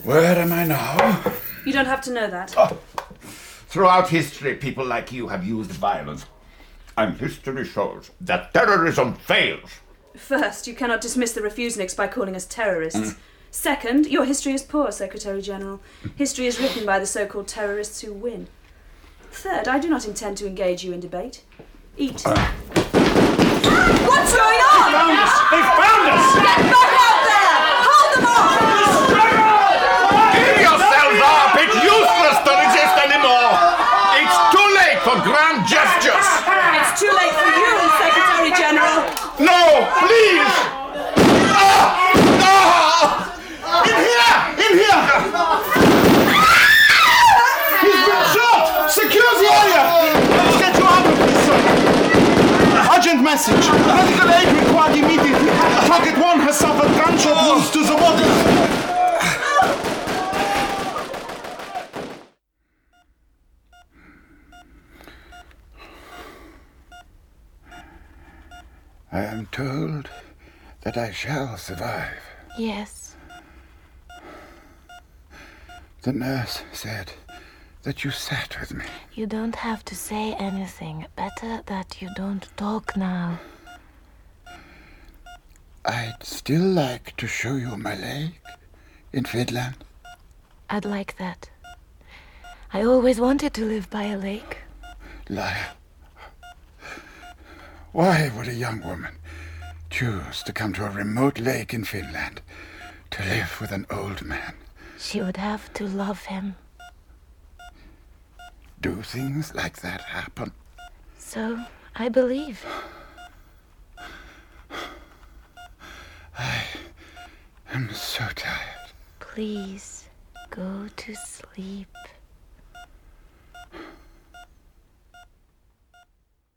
Where am I now? You don't have to know that. Throughout history, people like you have used violence. And history shows that terrorism fails. First, you cannot dismiss the refuseniks by calling us terrorists. Second, your history is poor, Secretary-General. History is written by the so-called terrorists who win. Third, I do not intend to engage you in debate. Eat. What's going on? They found us! Get back out there! Hold them off! Give yourselves up! It's useless to resist anymore! It's too late for grand gestures! It's too late for you, Secretary-General. No, please! In here! In here! He's been shot! Secure the area! Let's get you out of this, sir! Urgent message. Medical aid required immediately. Target 1 has suffered gunshot wounds to the body. I am told that I shall survive. Yes. The nurse said that you sat with me. You don't have to say anything. Better that you don't talk now. I'd still like to show you my lake in Finland. I'd like that. I always wanted to live by a lake. Liar. Why would a young woman choose to come to a remote lake in Finland to live with an old man? She would have to love him. Do things like that happen? So, I believe. I am so tired. Please, go to sleep.